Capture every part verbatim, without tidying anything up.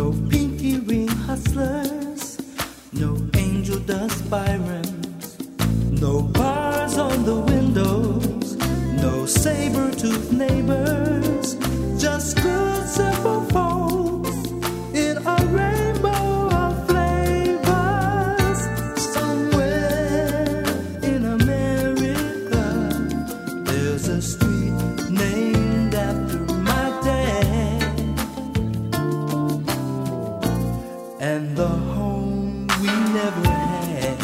No pinky ring hustlers, no angel dust Byrons, no bars on the windows, no saber-toothed neighbors, just good simple folks in a rainbow of flavors. Somewhere in America, there's a street named after my dad, and the home we never had.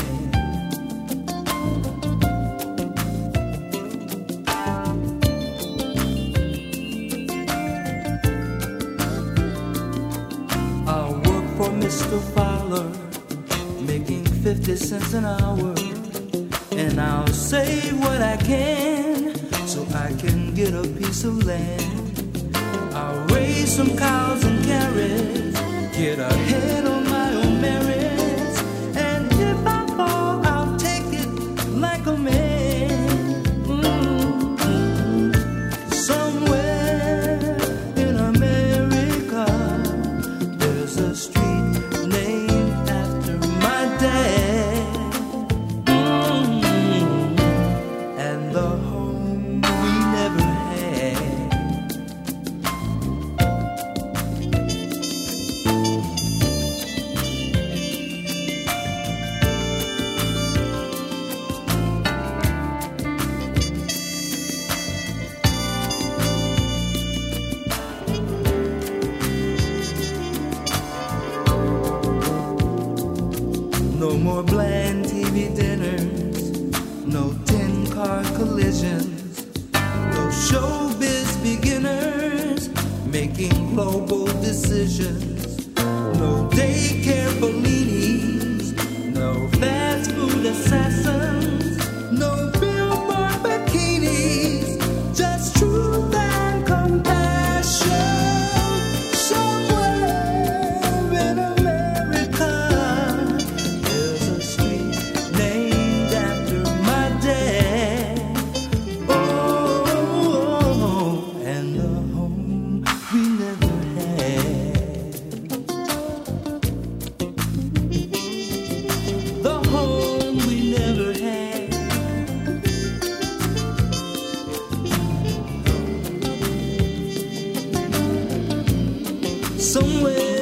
I work for Mister Fowler, making fifty cents an hour, and I'll save what I can so I can get a piece of land. I'll raise some cows and carrots, get ahead on my own merits, and if I fall, I'll take it like a man. Mm-hmm. Somewhere in America, there's a street named after my dad, mm-hmm. and the home we never had. No more bland T V dinners, no ten-car collisions, no showbiz beginners making global decisions, no daycare Bellinis, no fast food assassins, no billboard bikinis, just truth and compassion. Somewhere in America, there's a street named after my dad. Oh, and the home we never had. The home we never had. Somewhere